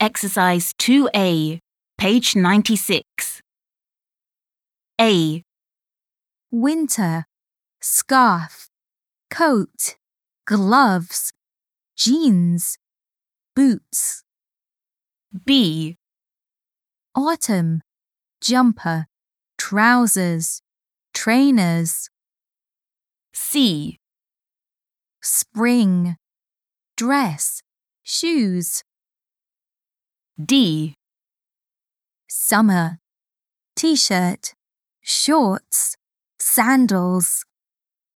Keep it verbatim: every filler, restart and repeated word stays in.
Exercise two A, page ninety-six. A. Winter, scarf, coat, gloves, jeans, boots. B. Autumn, jumper, trousers, trainers. C. Spring, dress, shoes. D. Summer, t-shirt, shorts, sandals.